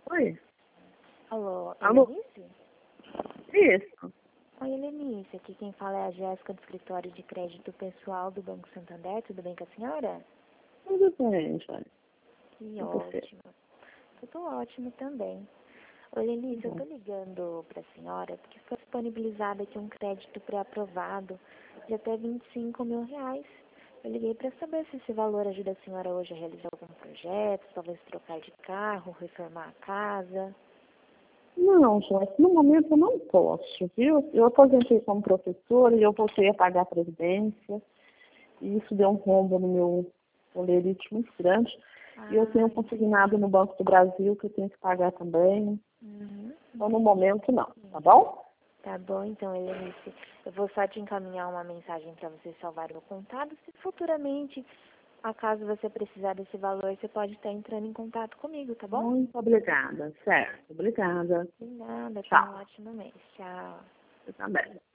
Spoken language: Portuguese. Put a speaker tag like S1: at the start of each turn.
S1: Oi?
S2: Alô,
S1: Alô?
S2: Helenice?
S1: Isso.
S2: Oi, Helenice. Aqui quem fala é a Jéssica do Escritório de Crédito Pessoal do Banco Santander. Tudo bem com a senhora?
S1: Tudo bem, Joia.
S2: Que
S1: E você?
S2: ótimo. Tudo ótimo também. Oi, Helenice, eu tô ligando pra senhora porque foi disponibilizado aqui um crédito pré-aprovado de até R$ 25.000. Eu liguei pra saber se esse valor ajuda a senhora hoje a realizar algum projeto, talvez trocar de carro, reformar a casa.
S1: Não, Joyce, no momento eu não posso, viu? Eu aposentei como professora e eu voltei a pagar a previdência. E isso deu um rombo no meu olerite muito grande. E eu tenho consignado no Banco do Brasil que eu tenho que pagar também. Então, no momento, não. Tá bom?
S2: Tá bom, então, Helenice. Eu vou só te encaminhar uma mensagem para você salvar o contato. Se futuramente, acaso você precisar desse valor, você pode estar entrando em contato comigo, tá bom?
S1: Muito obrigada. Certo. Obrigada.
S2: De nada, tenha um
S1: Tchau.
S2: ótimo mês. Tchau.
S1: Você também.